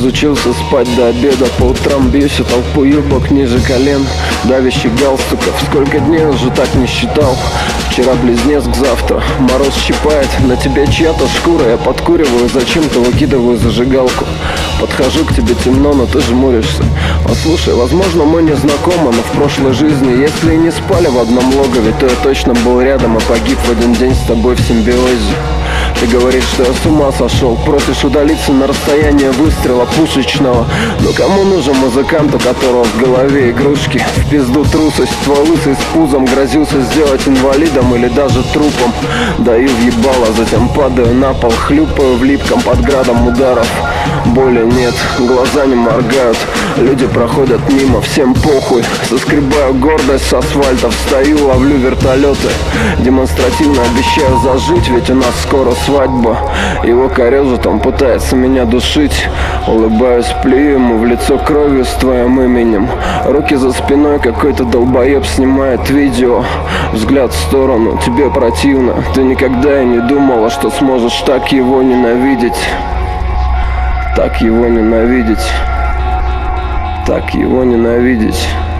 разучился спать до обеда. По утрам бьюсь о толпу юбок ниже колен, давящих галстуков. Сколько дней уже так не считал. Вчера близнец, завтра мороз щипает. На тебе чья-то шкура, я подкуриваю, зачем-то выкидываю зажигалку. Подхожу к тебе, темно, но ты жмуришься. Слушай, возможно, мы не знакомы, но в прошлой жизни, если и не спали в одном логове, то я точно был рядом и погиб в один день с тобой в симбиозе. Ты говоришь, что я с ума сошел, просишь удалиться на расстояние выстрела пушечного. Но кому нужен музыкант, у которого в голове игрушки? В пизду трусость, твой лысый с пузом грозился сделать инвалидом или даже трупом. Даю в ебало, затем падаю на пол, хлюпаю в липком под градом ударов. Боли нет, глаза не моргают, люди проходят мимо, всем похуй. Соскребаю гордость с асфальта, встаю, ловлю вертолеты. Демонстративно обещаю зажить, ведь у нас скоро свадьба. Его корежит, он пытается меня душить. Улыбаюсь, плюю ему в лицо кровью с твоим именем. Руки за спиной, какой-то долбоеб снимает видео. Взгляд в сторону, тебе противно. Ты никогда и не думала, что сможешь так его ненавидеть. Так его ненавидеть. Так его ненавидеть.